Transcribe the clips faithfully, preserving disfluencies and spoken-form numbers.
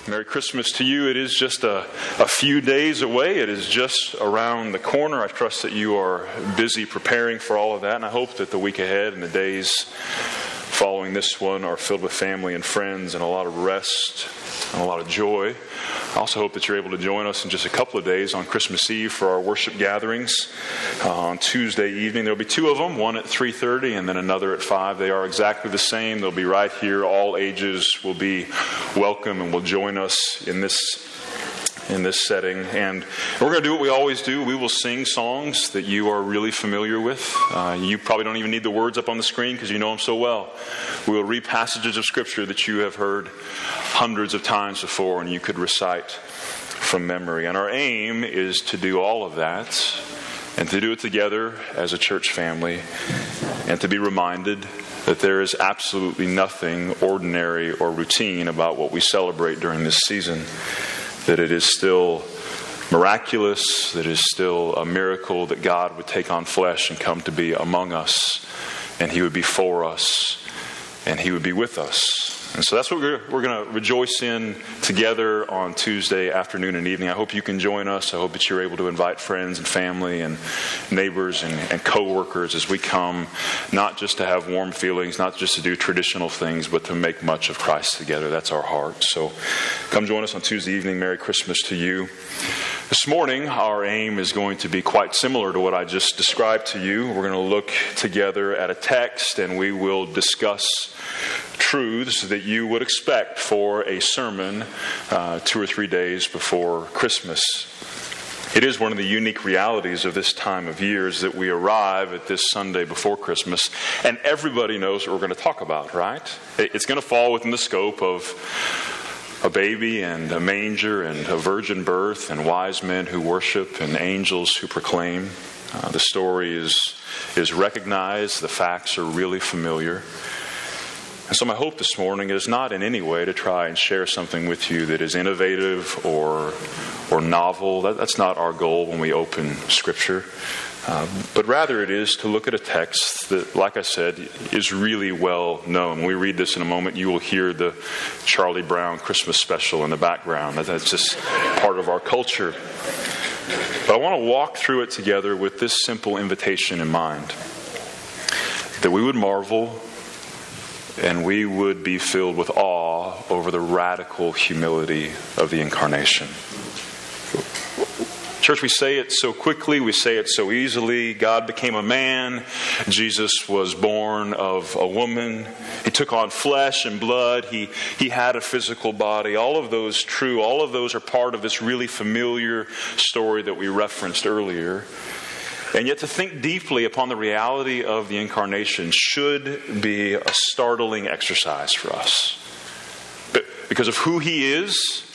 Merry Christmas to you. It is just a, a few days away. It is just around the corner. I trust that you are busy preparing for all of that, and I hope that the week ahead and the days following this one are filled with family and friends and a lot of rest and a lot of joy. I also hope that you're able to join us in just a couple of days on Christmas Eve for our worship gatherings uh, on Tuesday evening. There'll be two of them, one at three thirty and then another at five. They are exactly the same. They'll be right here. All ages will be welcome and will join us in this in this setting. And we're going to do what we always do. We will sing songs that you are really familiar with. Uh, you probably don't even need the words up on the screen because you know them so well. We will read passages of Scripture that you have heard hundreds of times before and you could recite from memory. And our aim is to do all of that and to do it together as a church family and to be reminded that there is absolutely nothing ordinary or routine about what we celebrate during this season. That it is still miraculous, that it is still a miracle that God would take on flesh and come to be among us, and He would be for us, and He would be with us. And so that's what we're, we're going to rejoice in together on Tuesday afternoon and evening. I hope you can join us. I hope that you're able to invite friends and family and neighbors and, and co-workers as we come, not just to have warm feelings, not just to do traditional things, but to make much of Christ together. That's our heart. So come join us on Tuesday evening. Merry Christmas to you. This morning, our aim is going to be quite similar to what I just described to you. We're going to look together at a text and we will discuss truths that you would expect for a sermon uh, two or three days before Christmas. It is one of the unique realities of this time of year is that we arrive at this Sunday before Christmas and everybody knows what we're going to talk about, right? It's going to fall within the scope of a baby and a manger and a virgin birth and wise men who worship and angels who proclaim. Uh, the story is, is recognized. The facts are really familiar. And so my hope this morning is not in any way to try and share something with you that is innovative or or novel. That, that's not our goal when we open Scripture. Uh, but rather it is to look at a text that, like I said, is really well known. When we read this in a moment, you will hear the Charlie Brown Christmas special in the background. That, that's just part of our culture. But I want to walk through it together with this simple invitation in mind. That we would marvel and we would be filled with awe over the radical humility of the incarnation. Church, we say it so quickly, we say it so easily. God became a man. Jesus was born of a woman. He took on flesh and blood. He, he had a physical body. All of those true. All of those are part of this really familiar story that we referenced earlier. And yet to think deeply upon the reality of the incarnation should be a startling exercise for us. But because of who He is,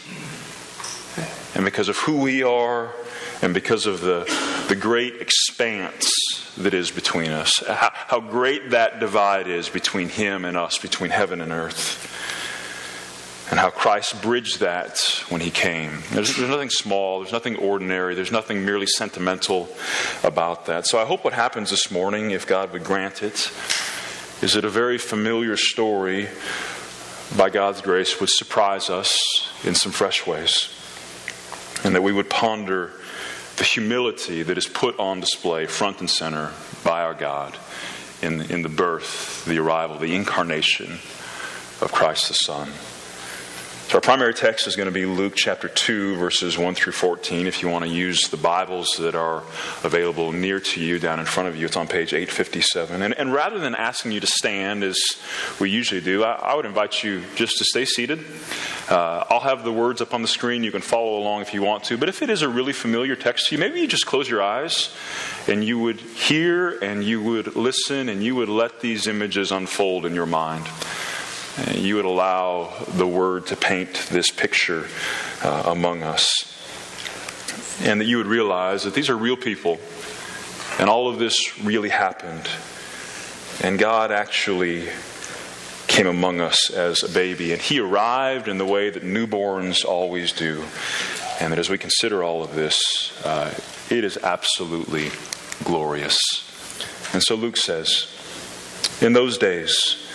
and because of who we are, and because of the, the great expanse that is between us. How, how great that divide is between Him and us, between heaven and earth. And how Christ bridged that when He came. There's, there's nothing small, there's nothing ordinary, there's nothing merely sentimental about that. So I hope what happens this morning, if God would grant it, is that a very familiar story, by God's grace, would surprise us in some fresh ways. And that we would ponder the humility that is put on display front and center by our God in, in the birth, the arrival, the incarnation of Christ the Son. So our primary text is going to be Luke chapter two, verses one through fourteen. If you want to use the Bibles that are available near to you down in front of you, it's on page eight fifty-seven. And, and rather than asking you to stand as we usually do, I, I would invite you just to stay seated. Uh, I'll have the words up on the screen. You can follow along if you want to. But if it is a really familiar text to you, maybe you just close your eyes and you would hear and you would listen and you would let these images unfold in your mind. You would allow the Word to paint this picture uh, among us. And that you would realize that these are real people. And all of this really happened. And God actually came among us as a baby. And He arrived in the way that newborns always do. And that as we consider all of this, uh, it is absolutely glorious. And so Luke says, in those days,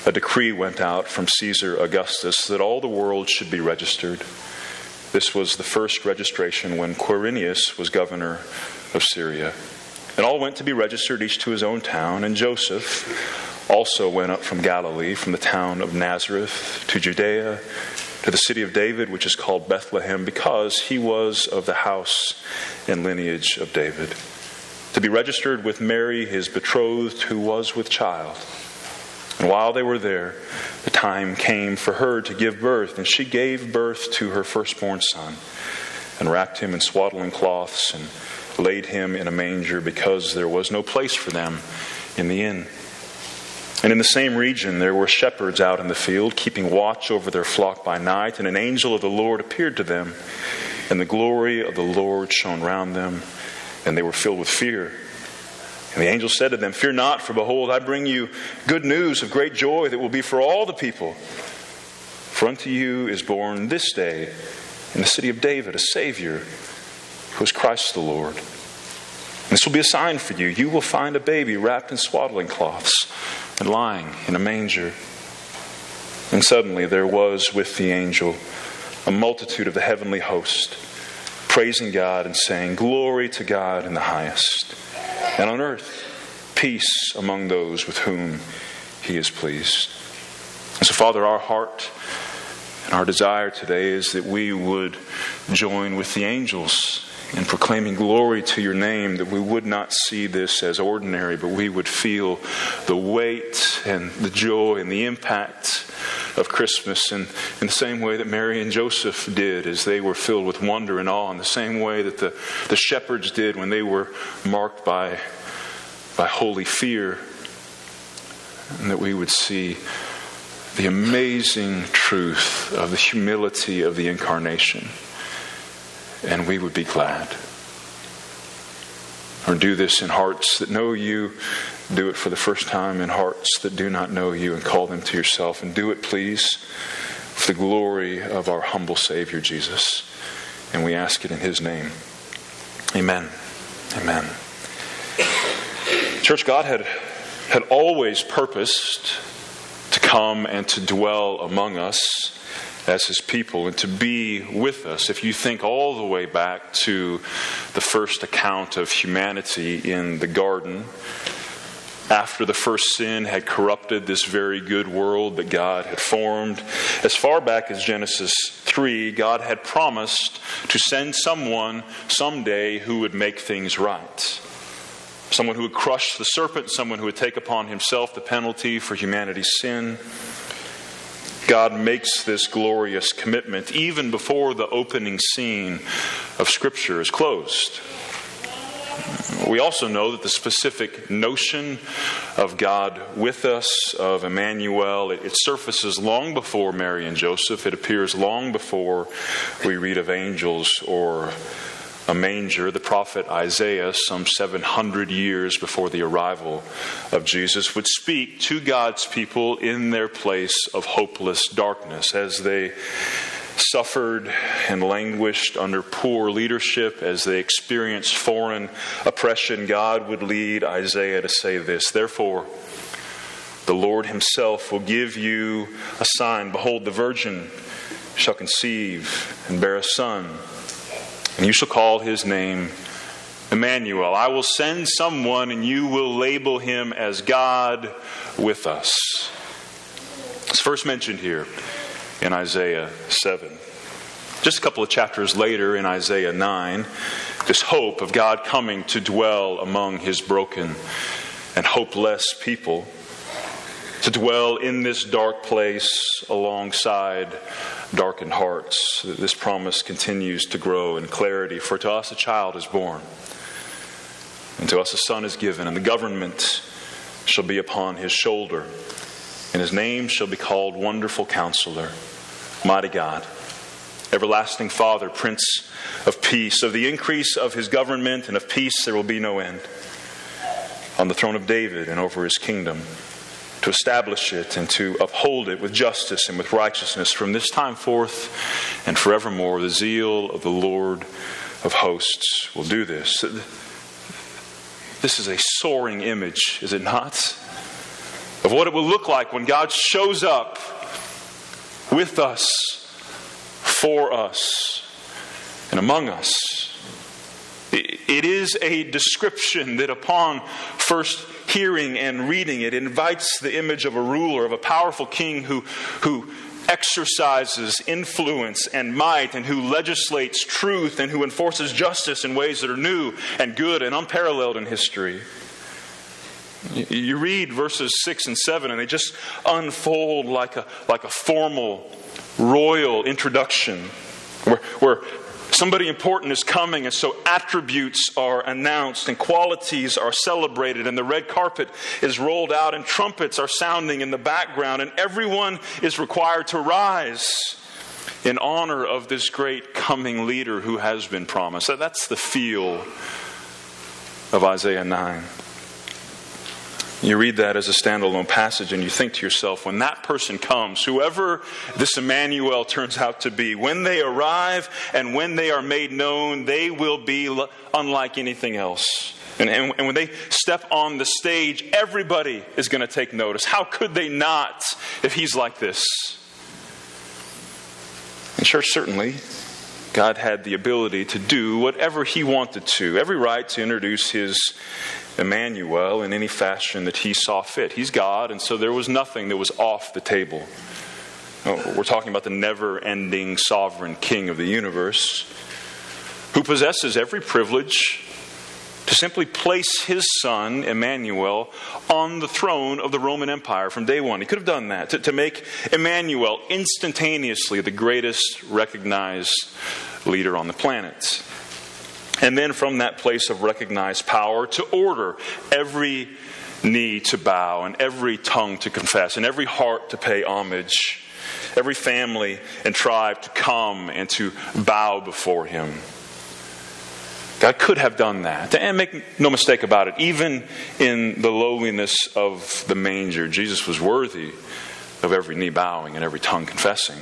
a decree went out from Caesar Augustus that all the world should be registered. This was the first registration when Quirinius was governor of Syria. And all went to be registered, each to his own town. And Joseph also went up from Galilee, from the town of Nazareth to Judea, to the city of David, which is called Bethlehem, because he was of the house and lineage of David, to be registered with Mary, his betrothed, who was with child. And while they were there, the time came for her to give birth, and she gave birth to her firstborn son, and wrapped him in swaddling cloths, and laid him in a manger, because there was no place for them in the inn. And in the same region there were shepherds out in the field, keeping watch over their flock by night, and an angel of the Lord appeared to them, and the glory of the Lord shone round them, and they were filled with fear. And the angel said to them, "Fear not, for behold, I bring you good news of great joy that will be for all the people. For unto you is born this day in the city of David a Savior, who is Christ the Lord. And this will be a sign for you. You will find a baby wrapped in swaddling cloths and lying in a manger." And suddenly there was with the angel a multitude of the heavenly host, praising God and saying, "Glory to God in the highest, and on earth peace among those with whom he is pleased." And so, Father, our heart and our desire today is that we would join with the angels in proclaiming glory to your name, that we would not see this as ordinary, but we would feel the weight and the joy and the impact of Christmas in, in the same way that Mary and Joseph did as they were filled with wonder and awe, in the same way that the, the shepherds did when they were marked by, by holy fear, and that we would see the amazing truth of the humility of the incarnation, and we would be glad. Or do this in hearts that know you. Do it for the first time in hearts that do not know you, and call them to yourself. And do it, please, for the glory of our humble Savior, Jesus. And we ask it in his name. Amen. Amen. Church, God had, had always purposed to come and to dwell among us as his people and to be with us. If you think all the way back to the first account of humanity in the garden, after the first sin had corrupted this very good world that God had formed, as far back as Genesis three, God had promised to send someone someday who would make things right. Someone who would crush the serpent, someone who would take upon himself the penalty for humanity's sin. God makes this glorious commitment even before the opening scene of Scripture is closed. We also know that the specific notion of God with us, of Emmanuel, it, it surfaces long before Mary and Joseph. It appears long before we read of angels or a manger. The prophet Isaiah, some seven hundred years before the arrival of Jesus, would speak to God's people in their place of hopeless darkness as they suffered and languished under poor leadership, as they experienced foreign oppression. God would lead Isaiah to say this: "Therefore, the Lord himself will give you a sign. Behold, the virgin shall conceive and bear a son, and you shall call his name Emmanuel. I will send someone, and you will label him as God with us." It's first mentioned here in Isaiah seven. Just a couple of chapters later in Isaiah nine, this hope of God coming to dwell among his broken and hopeless people, to dwell in this dark place alongside darkened hearts. This promise continues to grow in clarity. "For to us a child is born, and to us a son is given, and the government shall be upon his shoulder, and his name shall be called Wonderful Counselor, Mighty God, Everlasting Father, Prince of Peace. Of the increase of his government and of peace there will be no end, on the throne of David and over his kingdom, to establish it and to uphold it with justice and with righteousness from this time forth and forevermore. The zeal of the Lord of hosts will do this." This is a soaring image, is it not? of what it will look like when God shows up with us, for us, and among us. It is a description that upon first hearing and reading it, invites the image of a ruler, of a powerful king who, who exercises influence and might, and who legislates truth, and who enforces justice in ways that are new and good and unparalleled in history. You read verses six and seven, and they just unfold like a like a formal royal introduction, where, where somebody important is coming, and so attributes are announced and qualities are celebrated, and the red carpet is rolled out and trumpets are sounding in the background, and everyone is required to rise in honor of this great coming leader who has been promised. So that's the feel of Isaiah nine. You read that as a standalone passage and you think to yourself, when that person comes, whoever this Emmanuel turns out to be, when they arrive and when they are made known, they will be unlike anything else. And, and, and when they step on the stage, everybody is going to take notice. How could they not if he's like this? And church, certainly, God had the ability to do whatever he wanted to, every right to introduce his Emmanuel in any fashion that he saw fit. He's God, and so there was nothing that was off the table. We're talking about the never-ending sovereign king of the universe, who possesses every privilege to simply place his son, Emmanuel, on the throne of the Roman Empire from day one. He could have done that, to, to make Emmanuel instantaneously the greatest recognized leader on the planet. And then from that place of recognized power, to order every knee to bow and every tongue to confess and every heart to pay homage, every family and tribe to come and to bow before him. God could have done that. And make no mistake about it, even in the lowliness of the manger, Jesus was worthy of every knee bowing and every tongue confessing.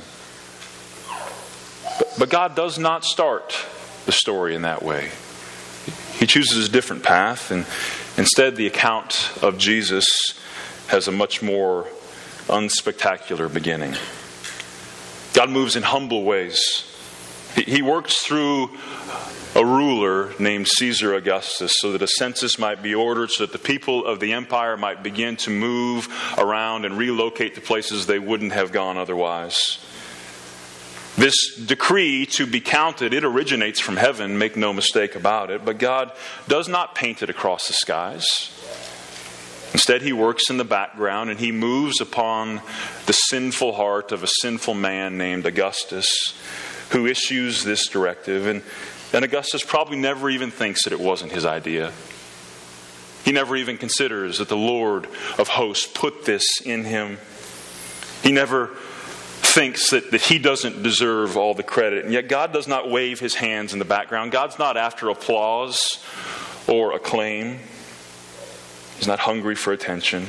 But, but God does not start the story in that way. He chooses a different path, and instead the account of Jesus has a much more unspectacular beginning. God moves in humble ways. He, he works through a ruler named Caesar Augustus so that a census might be ordered, so that the people of the empire might begin to move around and relocate to places they wouldn't have gone otherwise. This decree to be counted, it originates from heaven, make no mistake about it, but God does not paint it across the skies. Instead, he works in the background and he moves upon the sinful heart of a sinful man named Augustus, who issues this directive. And, and Augustus probably never even thinks that it wasn't his idea. He never even considers that the Lord of hosts put this in him. He never thinks that, that he doesn't deserve all the credit. And yet God does not wave his hands in the background. God's not after applause or acclaim. He's not hungry for attention.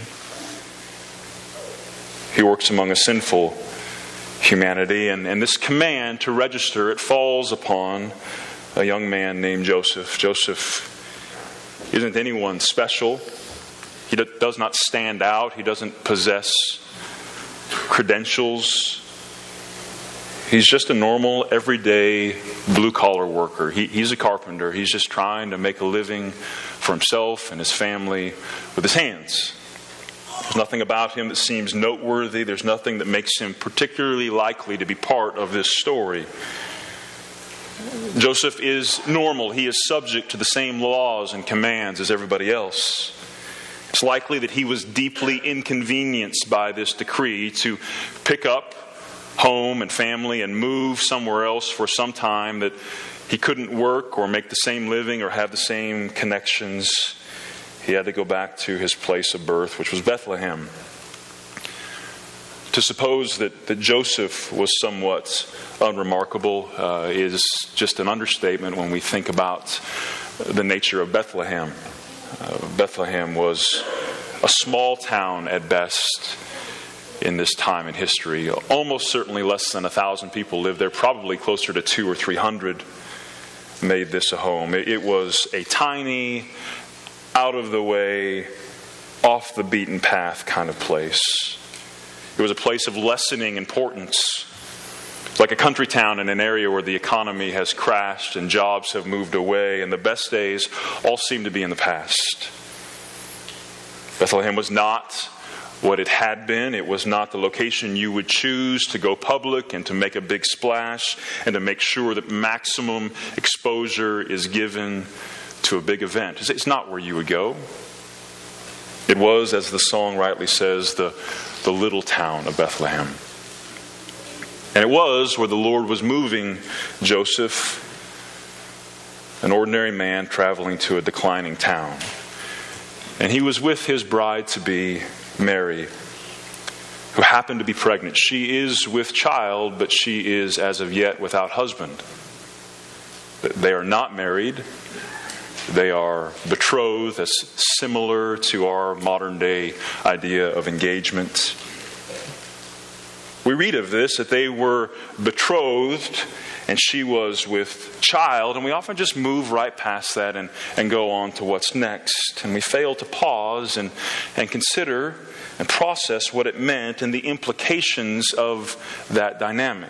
He works among a sinful humanity. And, and this command to register, it falls upon a young man named Joseph. Joseph isn't anyone special. He does not stand out. He doesn't possess credentials. He's just a normal, everyday, blue-collar worker. He, he's a carpenter. He's just trying to make a living for himself and his family with his hands. There's nothing about him that seems noteworthy. There's nothing that makes him particularly likely to be part of this story. Joseph is normal. He is subject to the same laws and commands as everybody else. It's likely that he was deeply inconvenienced by this decree to pick up home and family and move somewhere else for some time, that he couldn't work or make the same living or have the same connections. He had to go back to his place of birth, which was Bethlehem. To suppose that, that Joseph was somewhat unremarkable uh, is just an understatement when we think about the nature of Bethlehem. Uh, Bethlehem was a small town at best in this time in history. Almost certainly less than a thousand people lived there. Probably closer to two or three hundred made this a home. It, it was a tiny, out of the way, off the beaten path kind of place. It was a place of lessening importance. Like a country town in an area where the economy has crashed and jobs have moved away and the best days all seem to be in the past. Bethlehem was not what it had been. It was not the location you would choose to go public and to make a big splash and to make sure that maximum exposure is given to a big event. It's not where you would go. It was, as the song rightly says, the, the little town of Bethlehem. And it was where the Lord was moving Joseph, an ordinary man traveling to a declining town. And he was with his bride-to-be, Mary, who happened to be pregnant. She is with child, but she is, as of yet, without husband. They are not married. They are betrothed, as similar to our modern-day idea of engagement. We read of this, that they were betrothed, and she was with child, and we often just move right past that and, and go on to what's next. And we fail to pause and, and consider and process what it meant and the implications of that dynamic.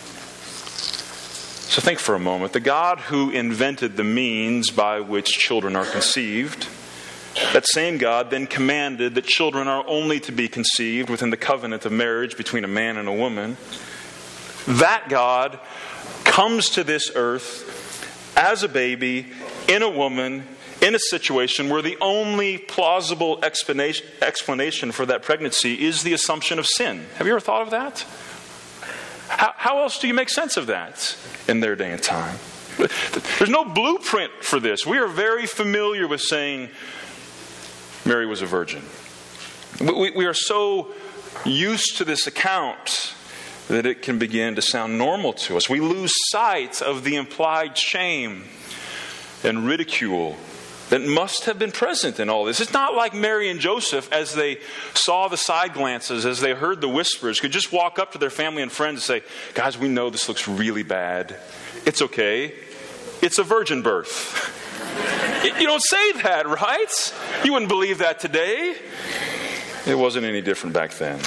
So think for a moment. The God who invented the means by which children are conceived, that same God then commanded that children are only to be conceived within the covenant of marriage between a man and a woman. That God comes to this earth as a baby, in a woman, in a situation where the only plausible explanation, explanation for that pregnancy is the assumption of sin. Have you ever thought of that? How, how else do you make sense of that in their day and time? There's no blueprint for this. We are very familiar with saying Mary was a virgin. We, we are so used to this account that it can begin to sound normal to us. We lose sight of the implied shame and ridicule that must have been present in all this. It's not like Mary and Joseph, as they saw the side glances, as they heard the whispers, could just walk up to their family and friends and say, guys, we know this looks really bad. It's okay. It's a virgin birth. You don't say that, right? You wouldn't believe that today. It wasn't any different back then.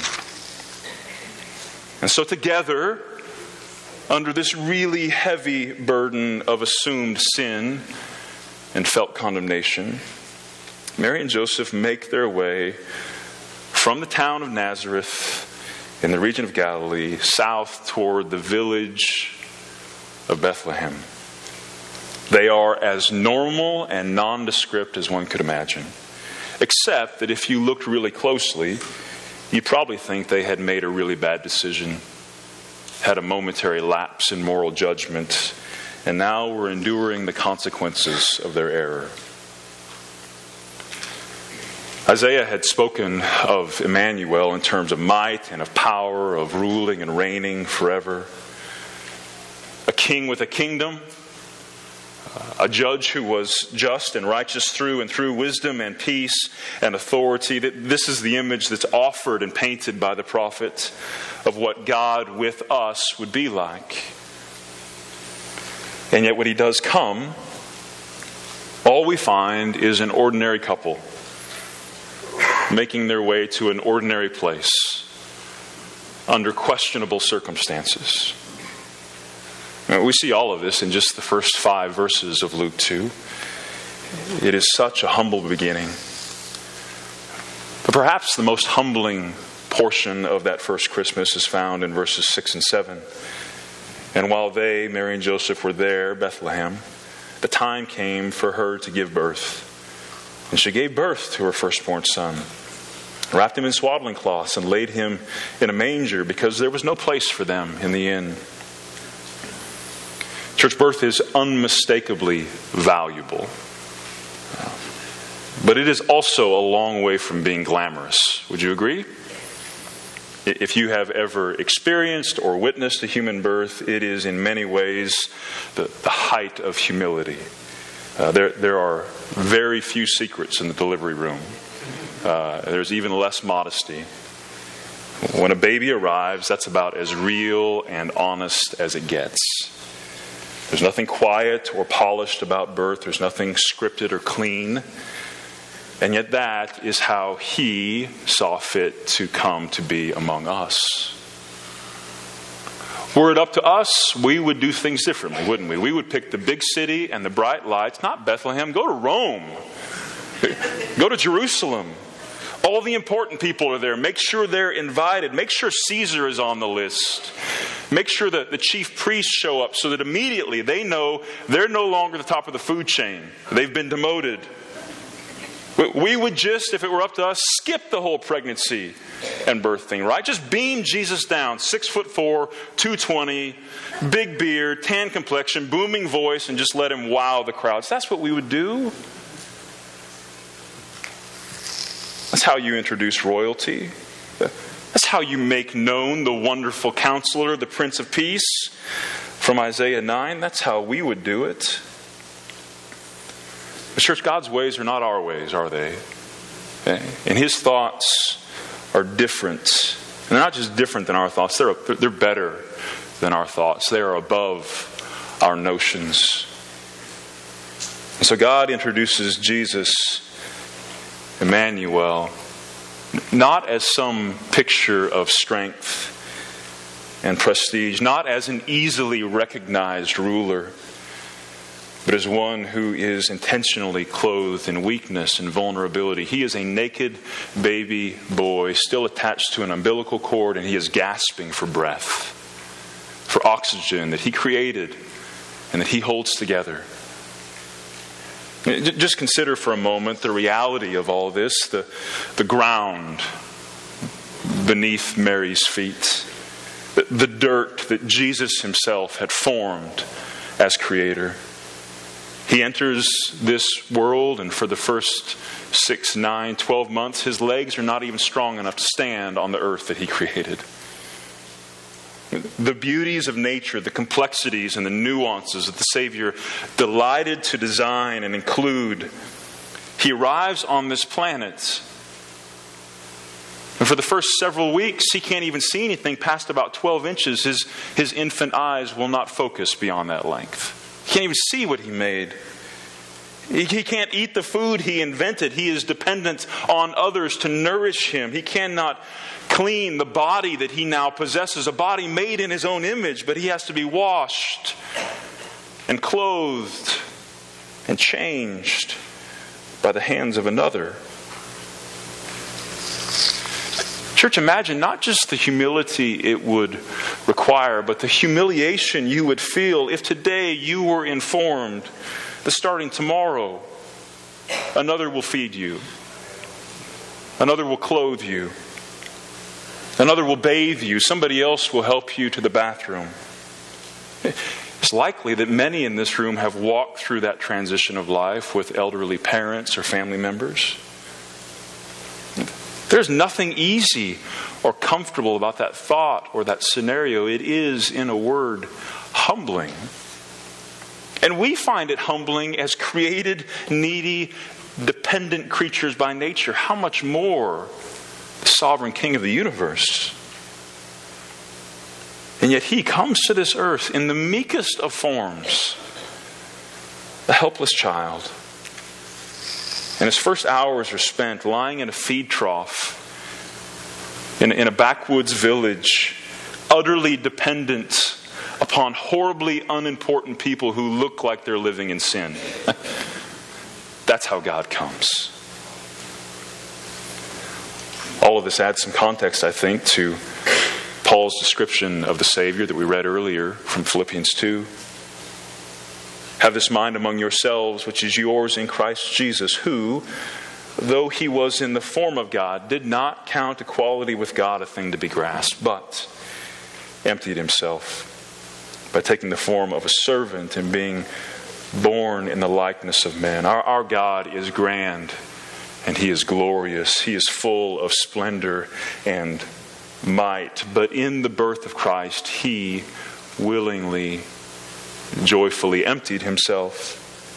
And so together, under this really heavy burden of assumed sin and felt condemnation, Mary and Joseph make their way from the town of Nazareth in the region of Galilee south toward the village of Bethlehem. They are as normal and nondescript as one could imagine, except that if you looked really closely, you'd probably think they had made a really bad decision, had a momentary lapse in moral judgment, and now were enduring the consequences of their error. Isaiah had spoken of Emmanuel in terms of might and of power, of ruling and reigning forever. A king with a kingdom, a judge who was just and righteous through and through, wisdom and peace and authority. This is the image that's offered and painted by the prophet of what God with us would be like. And yet when he does come, all we find is an ordinary couple making their way to an ordinary place under questionable circumstances. We see all of this in just the first five verses of Luke two. It is such a humble beginning. But perhaps the most humbling portion of that first Christmas is found in verses six and seven. And while they, Mary and Joseph, were there, Bethlehem, the time came for her to give birth. And she gave birth to her firstborn son, wrapped him in swaddling cloths, and laid him in a manger because there was no place for them in the inn. Church, birth is unmistakably valuable. But it is also a long way from being glamorous. Would you agree? If you have ever experienced or witnessed a human birth, it is in many ways the, the height of humility. Uh, there, there are very few secrets in the delivery room. Uh, there's even less modesty. When a baby arrives, that's about as real and honest as it gets. There's nothing quiet or polished about birth. There's nothing scripted or clean. And yet that is how he saw fit to come to be among us. Were it up to us, we would do things differently, wouldn't we? We would pick the big city and the bright lights, not Bethlehem. Go to Rome. Go to Jerusalem. All the important people are there. Make sure they're invited. Make sure Caesar is on the list. Make sure that the chief priests show up so that immediately they know they're no longer the top of the food chain. They've been demoted. We would just, if it were up to us, skip the whole pregnancy and birth thing, right? Just beam Jesus down, six foot four, two twenty, big beard, tan complexion, booming voice, and just let him wow the crowds. That's what we would do. That's how you introduce royalty. That's how you make known the wonderful counselor, the Prince of Peace from Isaiah nine. That's how we would do it. But church, God's ways are not our ways, are they? Okay? And His thoughts are different. And they're not just different than our thoughts. They're, they're better than our thoughts. They are above our notions. And so God introduces Jesus, Emmanuel, not as some picture of strength and prestige, not as an easily recognized ruler, but as one who is intentionally clothed in weakness and vulnerability. He is a naked baby boy, still attached to an umbilical cord, and he is gasping for breath, for oxygen that he created and that he holds together. Just consider for a moment the reality of all this, the, the ground beneath Mary's feet, the, the dirt that Jesus himself had formed as creator. He enters this world, and for the first six, nine, twelve months, his legs are not even strong enough to stand on the earth that he created. The beauties of nature, the complexities and the nuances that the Savior delighted to design and include. He arrives on this planet, and for the first several weeks, he can't even see anything past about twelve inches. His, his infant eyes will not focus beyond that length. He can't even see what he made. He, he can't eat the food he invented. He is dependent on others to nourish him. He cannot clean the body that he now possesses, a body made in his own image, but he has to be washed and clothed and changed by the hands of another. Church, imagine not just the humility it would require, but the humiliation you would feel if today you were informed that starting tomorrow, another will feed you, another will clothe you, another will bathe you, somebody else will help you to the bathroom. It's likely that many in this room have walked through that transition of life with elderly parents or family members. There's nothing easy or comfortable about that thought or that scenario. It is, in a word, humbling. And we find it humbling as created, needy, dependent creatures by nature. How much more the sovereign King of the universe? And yet He comes to this earth in the meekest of forms, a helpless child. And his first hours are spent lying in a feed trough in, in a backwoods village, utterly dependent upon horribly unimportant people who look like they're living in sin. That's how God comes. All of this adds some context, I think, to Paul's description of the Savior that we read earlier from Philippians two. Have this mind among yourselves, which is yours in Christ Jesus, who, though he was in the form of God, did not count equality with God a thing to be grasped, but emptied himself by taking the form of a servant and being born in the likeness of men. Our, our God is grand and He is glorious. He is full of splendor and might. But in the birth of Christ, He willingly, joyfully emptied Himself.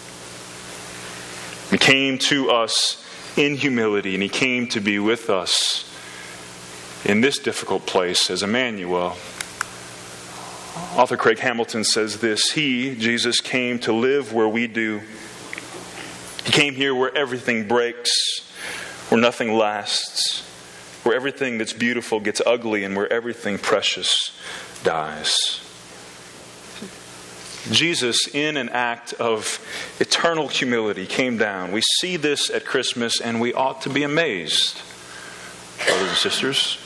He came to us in humility, and He came to be with us in this difficult place as Emmanuel. Author Craig Hamilton says this: He, Jesus, came to live where we do. He came here where everything breaks, where nothing lasts, where everything that's beautiful gets ugly, and where everything precious dies. Jesus, in an act of eternal humility, came down. We see this at Christmas, and we ought to be amazed, brothers and sisters.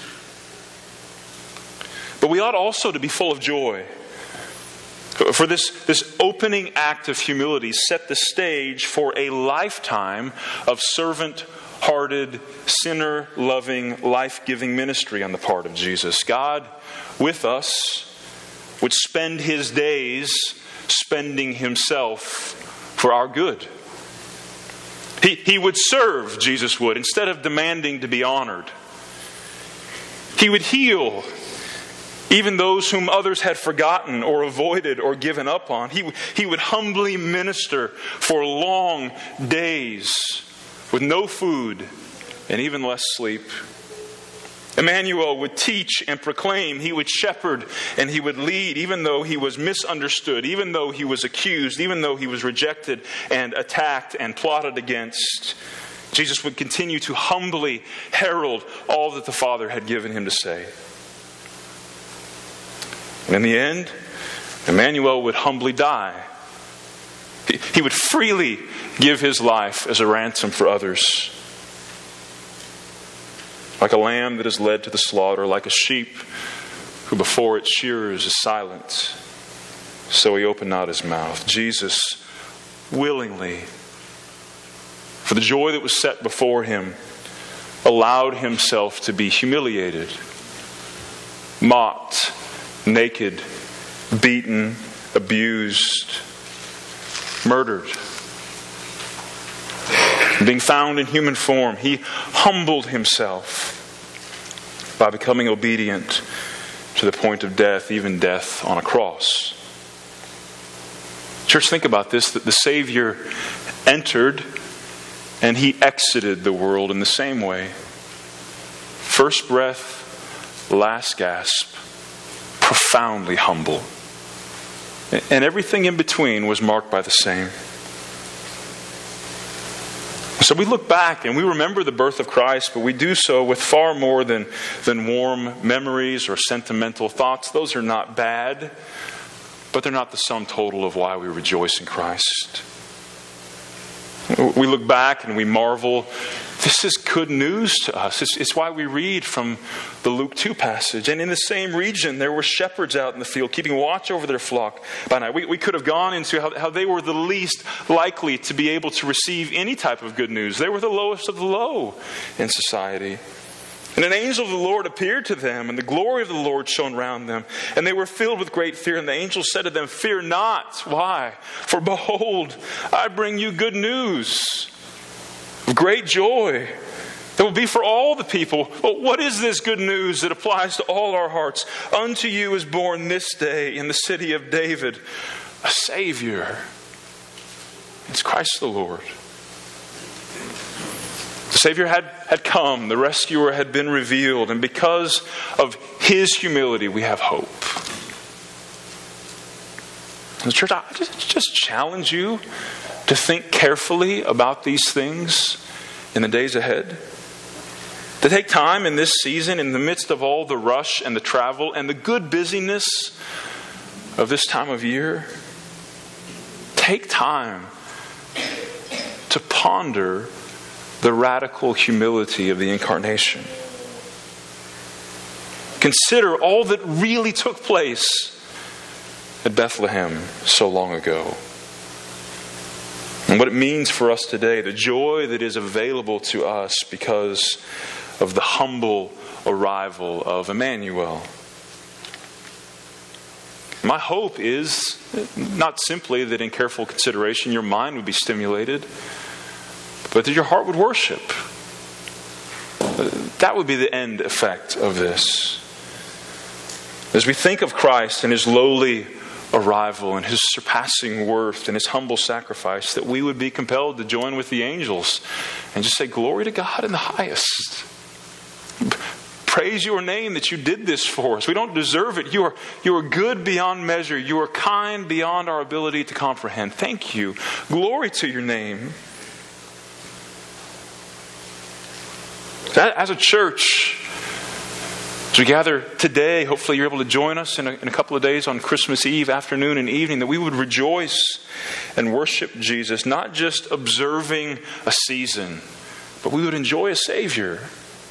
But we ought also to be full of joy. For this, this opening act of humility set the stage for a lifetime of servant-hearted, sinner-loving, life-giving ministry on the part of Jesus. God, with us, would spend His days spending Himself for our good. He, he would serve, Jesus would, instead of demanding to be honored. He would heal even those whom others had forgotten or avoided or given up on. He, he would humbly minister for long days with no food and even less sleep. Emmanuel would teach and proclaim. He would shepherd and He would lead, even though He was misunderstood, even though He was accused, even though He was rejected and attacked and plotted against. Jesus would continue to humbly herald all that the Father had given Him to say. And in the end, Emmanuel would humbly die. He, he would freely give His life as a ransom for others. Like a lamb that is led to the slaughter, like a sheep who before its shearers is silent, so He opened not His mouth. Jesus willingly, for the joy that was set before Him, allowed Himself to be humiliated, mocked, naked, beaten, abused, murdered. Being found in human form, He humbled Himself by becoming obedient to the point of death, even death on a cross. Church, think about this, that the Savior entered and He exited the world in the same way. First breath, last gasp, profoundly humble. And everything in between was marked by the same. So we look back and we remember the birth of Christ, but we do so with far more than, than warm memories or sentimental thoughts. Those are not bad, but they're not the sum total of why we rejoice in Christ. We look back and we marvel. This is good news to us. It's, it's why we read from the Luke two passage. And in the same region, there were shepherds out in the field, keeping watch over their flock by night. We, we could have gone into how, how they were the least likely to be able to receive any type of good news. They were the lowest of the low in society. And an angel of the Lord appeared to them, and the glory of the Lord shone round them. And they were filled with great fear. And the angel said to them, "Fear not." Why? "For behold, I bring you good news of great joy that will be for all the people." Well, what is this good news that applies to all our hearts? "Unto you is born this day in the city of David a Savior." It's Christ the Lord. The Savior had, had come. The rescuer had been revealed. And because of His humility, we have hope. And church, I just, just challenge you to think carefully about these things in the days ahead. To take time in this season, in the midst of all the rush and the travel and the good busyness of this time of year, take time to ponder the radical humility of the incarnation. Consider all that really took place at Bethlehem so long ago. And what it means for us today, the joy that is available to us because of the humble arrival of Emmanuel. My hope is not simply that in careful consideration your mind would be stimulated, but that your heart would worship. That would be the end effect of this. As we think of Christ and His lowly arrival and His surpassing worth and His humble sacrifice, that we would be compelled to join with the angels and just say, "Glory to God in the highest. Praise your name that you did this for us. We don't deserve it. You are, you are good beyond measure. You are kind beyond our ability to comprehend. Thank you. Glory to your name." As a church, as we gather today, hopefully you're able to join us in a, in a couple of days on Christmas Eve afternoon and evening, that we would rejoice and worship Jesus, not just observing a season, but we would enjoy a Savior.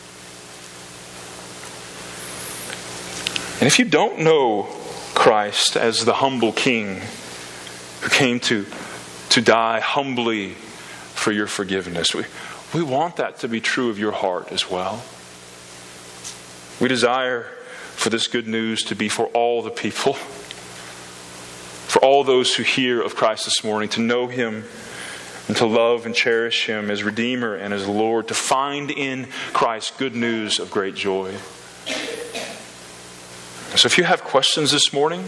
And if you don't know Christ as the humble King who came to, to die humbly for your forgiveness, we, we want that to be true of your heart as well. We desire for this good news to be for all the people, for all those who hear of Christ this morning, to know Him and to love and cherish Him as Redeemer and as Lord, to find in Christ good news of great joy. So if you have questions this morning,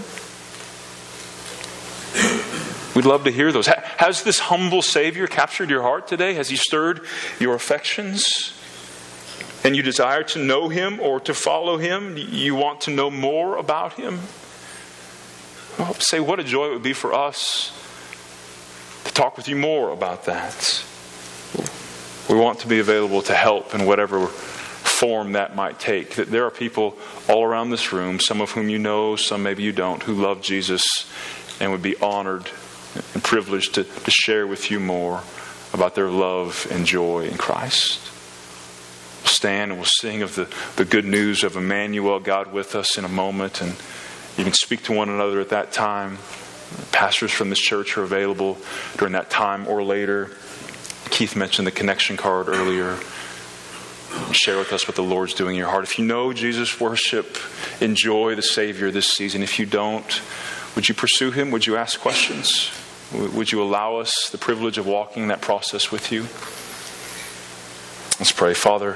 we'd love to hear those. Has this humble Savior captured your heart today? Has He stirred your affections? And you desire to know Him or to follow Him? You want to know more about Him? Well, say what a joy it would be for us to talk with you more about that. We want to be available to help in whatever form that might take. That there are people all around this room, some of whom you know, some maybe you don't, who love Jesus and would be honored and privileged to, to share with you more about their love and joy in Christ. We'll stand and we'll sing of the, the good news of Emmanuel, God with us, in a moment, and you can speak to one another at that time. Pastors from this church are available during that time or later. Keith mentioned the connection card earlier. Share with us what the Lord's doing in your heart. If you know Jesus, worship, enjoy the Savior this season. If you don't, would you pursue Him? Would you ask questions? Would you allow us the privilege of walking that process with you? Let's pray. Father,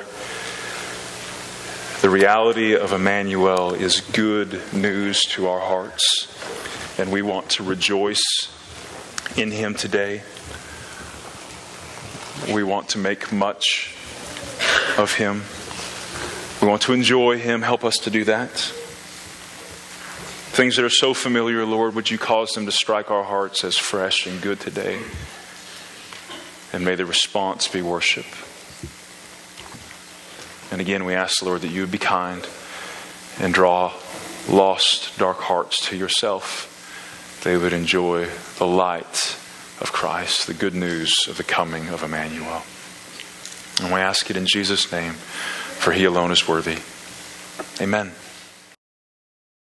the reality of Emmanuel is good news to our hearts, and we want to rejoice in Him today. We want to make much of Him. We want to enjoy Him. Help us to do that. Things that are so familiar, Lord, would you cause them to strike our hearts as fresh and good today? And may the response be worship. And again, we ask, Lord, that you would be kind and draw lost, dark hearts to yourself. They would enjoy the light of Christ, the good news of the coming of Emmanuel. And we ask it in Jesus' name, for He alone is worthy. Amen.